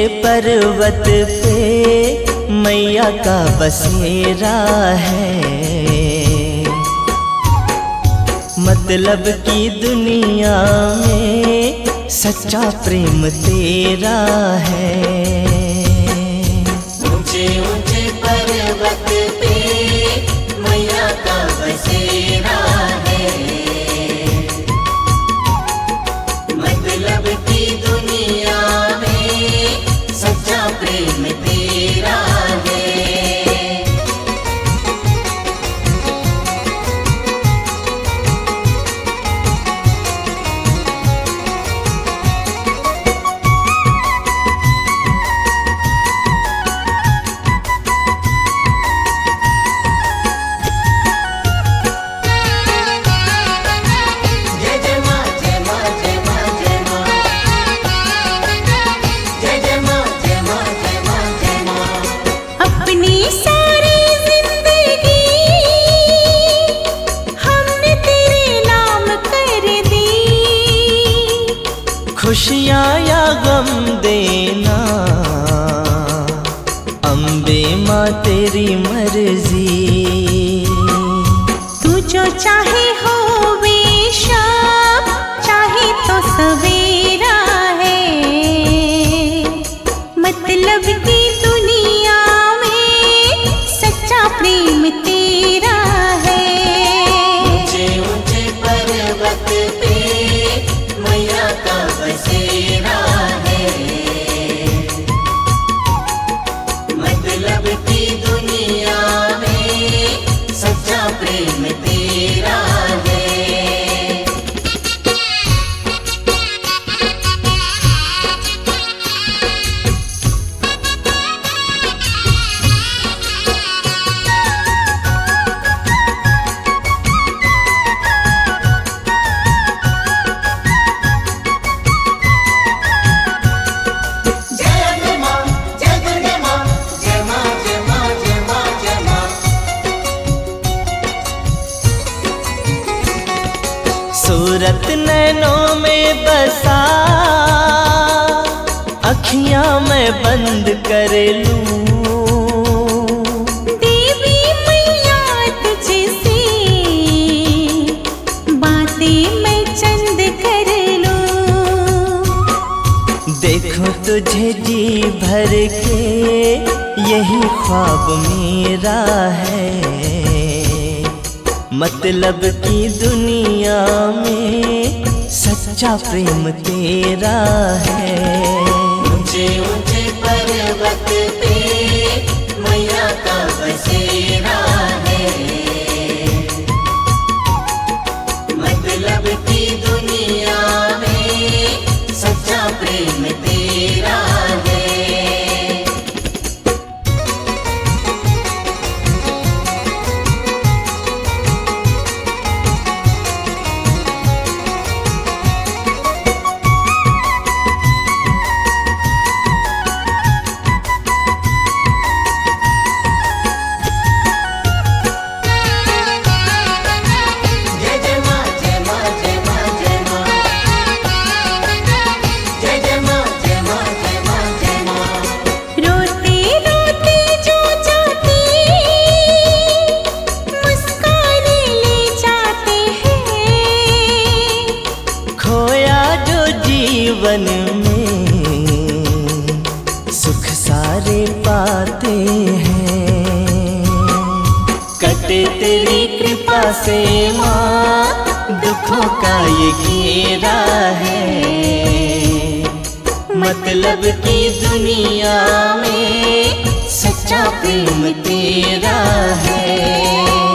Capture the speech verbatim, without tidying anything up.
पर्वत पे मैया का बसेरा है, मतलब की दुनिया में सच्चा प्रेम तेरा है। ऊंचे ऊंचे पर्वत पे मैया का बसेरा है, मतलब की दुनिया में सच्चा प्रेम तेरा है। खुशियाँ या गम देना अम्बे माँ तेरी मर्जी, तू जो चाहे हो बेशक, चाहे तो सवेरा है, मतलब की दुनिया में सच्चा प्रेम तेरा है। ऊंचे ऊंचे पर्वत पे मैया का बसेरा है, मतलब की दुनिया में सच्चा प्रेम तेरा है। सूरत नैनों में बसा, अखियां मैं बंद कर लूं, देवी मैया तुझसे बातें मैं चंद कर लूं। देखो तुझे जी भर के यही ख्वाब मेरा है, मतलब की दुनिया में सच्चा प्रेम तेरा है। ऊंचे ऊंचे पर्वत पे मैया का बसेरा है, मतलब की दुनिया में सच्चा प्रेम तेरा है। जीवन में सुख सारे पाते हैं, कटे तेरी कृपा से माँ दुखों का ये घेरा है, मतलब की दुनिया में सच्चा प्रेम तेरा है।